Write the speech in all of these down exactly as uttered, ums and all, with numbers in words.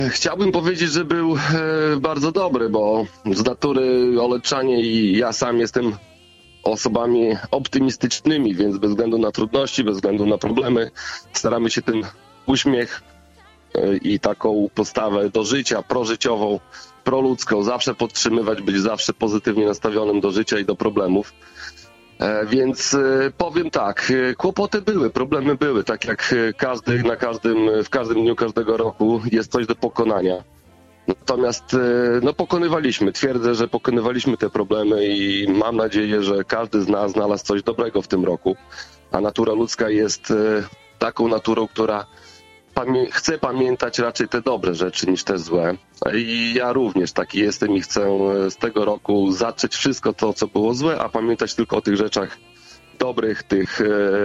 Chciałbym powiedzieć, że był e, bardzo dobry, bo z natury Oleczanie i ja sam jestem osobami optymistycznymi, więc bez względu na trudności, bez względu na problemy staramy się ten uśmiech e, i taką postawę do życia, prożyciową, proludzką zawsze podtrzymywać, być zawsze pozytywnie nastawionym do życia i do problemów. E, więc e, powiem tak, e, kłopoty były, problemy były, tak jak e, każdy, na każdym, w każdym dniu każdego roku jest coś do pokonania. Natomiast e, no, pokonywaliśmy, twierdzę, że pokonywaliśmy te problemy i mam nadzieję, że każdy z nas znalazł coś dobrego w tym roku. A natura ludzka jest e, taką naturą, która pamię- chce pamiętać raczej te dobre rzeczy niż te złe. I ja również taki jestem i chcę z tego roku zatrzeć wszystko to, co było złe, a pamiętać tylko o tych rzeczach dobrych, tych, e,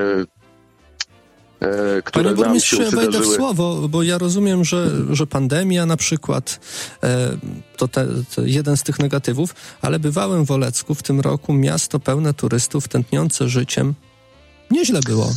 e, które Panie nam się burmistrzu, ja wejdę w przydarzyły. słowo, bo ja rozumiem, że, że pandemia na przykład e, to, te, to jeden z tych negatywów, ale bywałem w Olecku w tym roku, miasto pełne turystów, tętniące życiem. Nieźle było.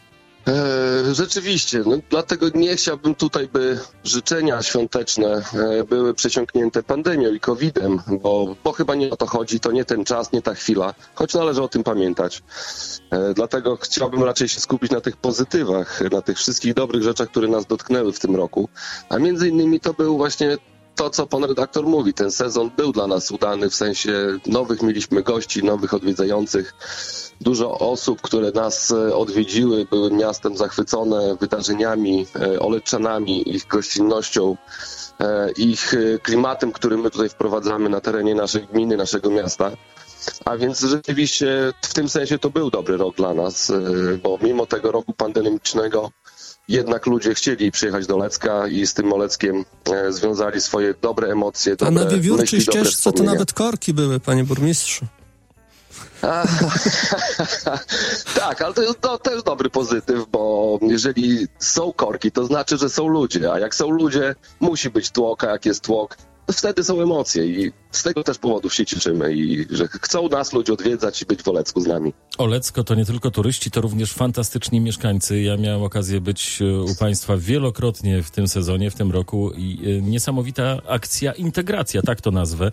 E, rzeczywiście, no, dlatego nie chciałbym tutaj, by życzenia świąteczne e, były przesiąknięte pandemią i kowidem, bo, bo chyba nie o to chodzi, to nie ten czas, nie ta chwila, choć należy o tym pamiętać. E, dlatego chciałbym raczej się skupić na tych pozytywach, na tych wszystkich dobrych rzeczach, które nas dotknęły w tym roku, a między innymi to był właśnie to, co pan redaktor mówi. Ten sezon był dla nas udany, w sensie nowych mieliśmy gości, nowych odwiedzających. Dużo osób, które nas odwiedziły, były miastem zachwycone wydarzeniami, Oleczanami, ich gościnnością, ich klimatem, który my tutaj wprowadzamy na terenie naszej gminy, naszego miasta. A więc rzeczywiście w tym sensie to był dobry rok dla nas, bo mimo tego roku pandemicznego jednak ludzie chcieli przyjechać do Olecka i z tym Oleckiem e, związali swoje dobre emocje, dobre A na Wiewiórczej myśli, dobre ścieżce to wspomnienia. nawet korki były, panie burmistrzu. A, tak, ale to jest to też dobry pozytyw, bo jeżeli są korki, to znaczy, że są ludzie, a jak są ludzie, musi być tłok, a jak jest tłok, to wtedy są emocje i z tego też powodu się cieszymy i że chcą nas ludzie odwiedzać i być w Olecku z nami. Olecko to nie tylko turyści, to również fantastyczni mieszkańcy. Ja miałem okazję być u państwa wielokrotnie w tym sezonie, w tym roku i niesamowita akcja integracja, tak to nazwę.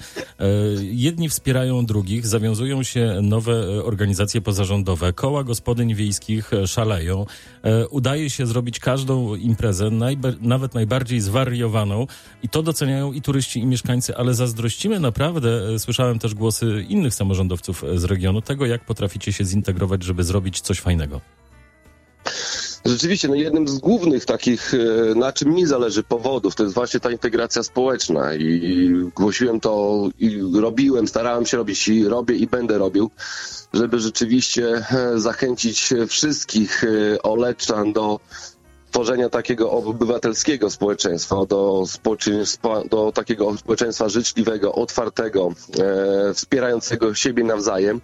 Jedni wspierają drugich, zawiązują się nowe organizacje pozarządowe, koła gospodyń wiejskich szaleją. Udaje się zrobić każdą imprezę, najba- nawet najbardziej zwariowaną i to doceniają i turyści, i mieszkańcy, ale zazdrościmy naprawdę, słyszałem też głosy innych samorządowców z regionu, tego jak potraficie się zintegrować, żeby zrobić coś fajnego. Rzeczywiście, no jednym z głównych takich, e, na czym mi zależy powodów, to jest właśnie ta integracja społeczna i głosiłem to i robiłem, starałem się robić i robię i będę robił, żeby rzeczywiście e, zachęcić wszystkich e, Oleczan do tworzenia takiego obywatelskiego społeczeństwa, do, społeczeństwa, do takiego społeczeństwa życzliwego, otwartego, e, wspierającego siebie nawzajem.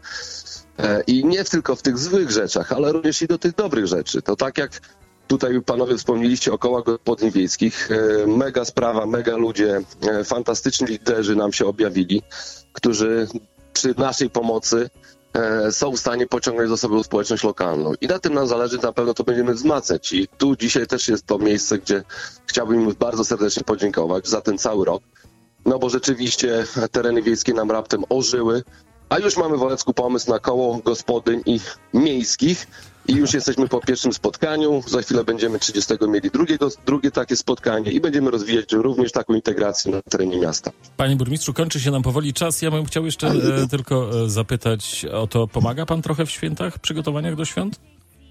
E, I nie tylko w tych złych rzeczach, ale również i do tych dobrych rzeczy. To tak jak tutaj panowie wspomnieliście o kołach gospodyń wiejskich, e, mega sprawa, mega ludzie, e, fantastyczni liderzy nam się objawili, którzy przy naszej pomocy e, są w stanie pociągnąć za sobą społeczność lokalną. I na tym nam zależy, na pewno to będziemy wzmacniać. I tu dzisiaj też jest to miejsce, gdzie chciałbym im bardzo serdecznie podziękować za ten cały rok. No bo rzeczywiście tereny wiejskie nam raptem ożyły, a już mamy w Olecku pomysł na koło gospodyń i miejskich i już jesteśmy po pierwszym spotkaniu. Za chwilę będziemy trzydziestego mieli drugiego, drugie takie spotkanie i będziemy rozwijać również taką integrację na terenie miasta. Panie burmistrzu, kończy się nam powoli czas. Ja bym chciał jeszcze e, tylko e, zapytać o to, pomaga pan trochę w świętach, przygotowaniach do świąt?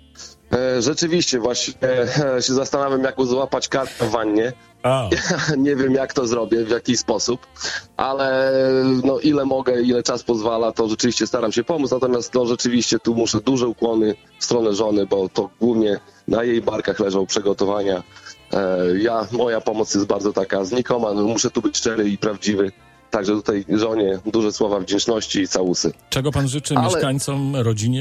E, rzeczywiście, właśnie e, się zastanawiam, jak złapać kartę w wannie. A. Ja nie wiem, jak to zrobię, w jaki sposób, ale no, ile mogę, ile czas pozwala, to rzeczywiście staram się pomóc. Natomiast no, rzeczywiście tu muszę duże ukłony w stronę żony, bo to głównie na jej barkach leżą przygotowania. E, ja, moja pomoc jest bardzo taka znikoma, no, muszę tu być szczery i prawdziwy. Także tutaj żonie duże słowa wdzięczności i całusy. Czego pan życzy ale... mieszkańcom, rodzinie?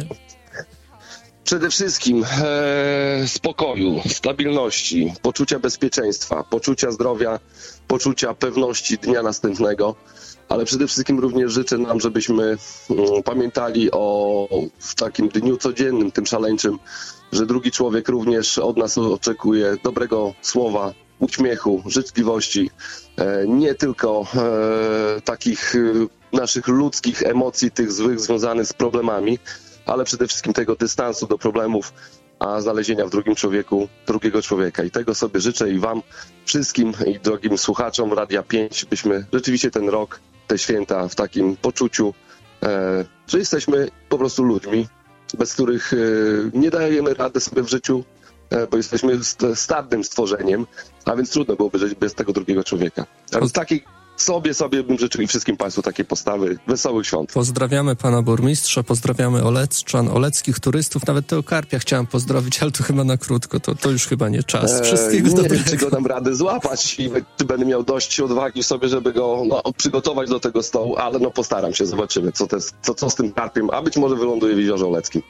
Przede wszystkim e, spokoju, stabilności, poczucia bezpieczeństwa, poczucia zdrowia, poczucia pewności dnia następnego, ale przede wszystkim również życzę nam, żebyśmy mm, pamiętali o w takim dniu codziennym, tym szaleńczym, że drugi człowiek również od nas oczekuje dobrego słowa, uśmiechu, życzliwości, e, nie tylko e, takich e, naszych ludzkich emocji, tych złych związanych z problemami, ale przede wszystkim tego dystansu do problemów, a znalezienia w drugim człowieku drugiego człowieka. I tego sobie życzę i wam wszystkim i drogim słuchaczom Radia pięć, byśmy rzeczywiście ten rok, te święta w takim poczuciu, e, że jesteśmy po prostu ludźmi, bez których e, nie dajemy rady sobie w życiu, e, bo jesteśmy stadnym stworzeniem, a więc trudno byłoby żyć bez tego drugiego człowieka. A więc takiej sobie, sobie bym życzył i wszystkim państwu takiej postawy. Wesołych świąt. Pozdrawiamy pana burmistrza, pozdrawiamy Oleczczan, oleckich turystów, nawet tego Karpia chciałem pozdrowić, ale to chyba na krótko, to, to już chyba nie czas. Wszystkiego eee, nie dobrego. wiem, czy go dam radę złapać i czy będę miał dość odwagi sobie, żeby go no, przygotować do tego stołu, ale no postaram się, zobaczymy, co, te, co, co z tym Karpiem, a być może wyląduje w Jeziorze Oleckim.